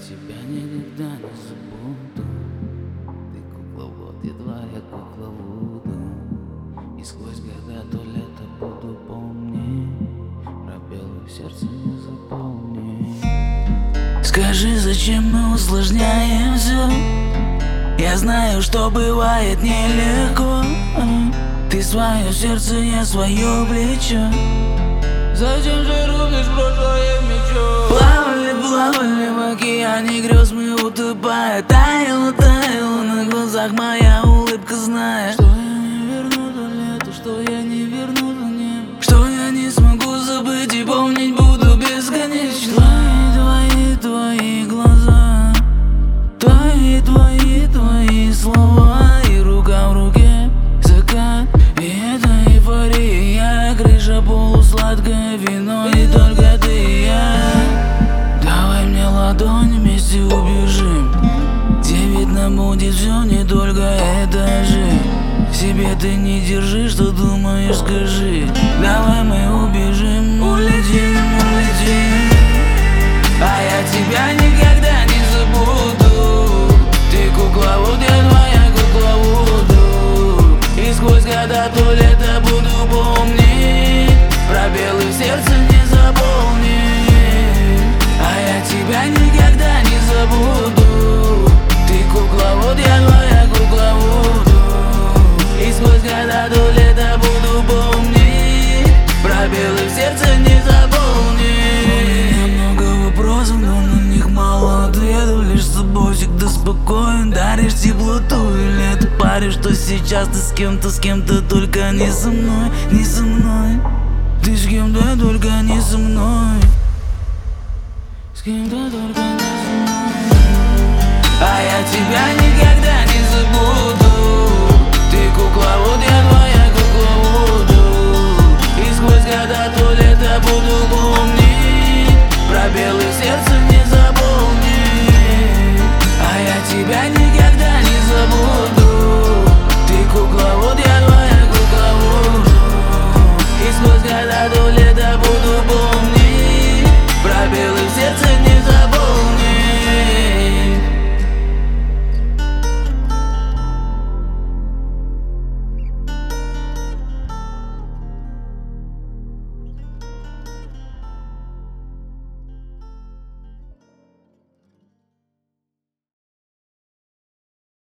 тебя никогда не забуду. Ты кукла, вот я твоя кукла Вуду. И сквозь года то лето буду помнить, пробелы в сердце не заполни. Скажи, зачем мы усложняем все? Я знаю, что бывает нелегко. Ты свое сердце, я свое плечо. Зачем же рубишь прошлое в мечо? Плавали в океане грез, мы утопая. Таяла на глазах моя улыбка, зная, что я не верну то лето, что я не верну то небо, что я не смогу забыть и помнить буду бесконечно. Твои глаза, твои слова, и рука в руке закат. И это эйфория, крыша полусладкое вино, и только ты и я. Давай мне ладонь, вместе убежим, где видно будет все, не только этажи. Себе ты не держи, что думаешь, скажи. Давай мы убежим, улетим. А я тебя никогда не забуду. Ты кукла, вот я твоя кукла Вуду. И сквозь года то лето буду помнить, пробелы в сердце не заполнить. А я тебя никогда не забуду. Ты кукла, вот я твоя кукла Вуду. И сквозь года то лето буду помнить, пробелы в сердце не заполнить. Но на них мало ответов, лишь с собой всегда спокоен. Даришь теплоту или это парень, что сейчас ты с кем-то, только не со мной, не со мной. Ты с кем-то, только не со мной. С кем-то, только не со мной. А я тебя никогда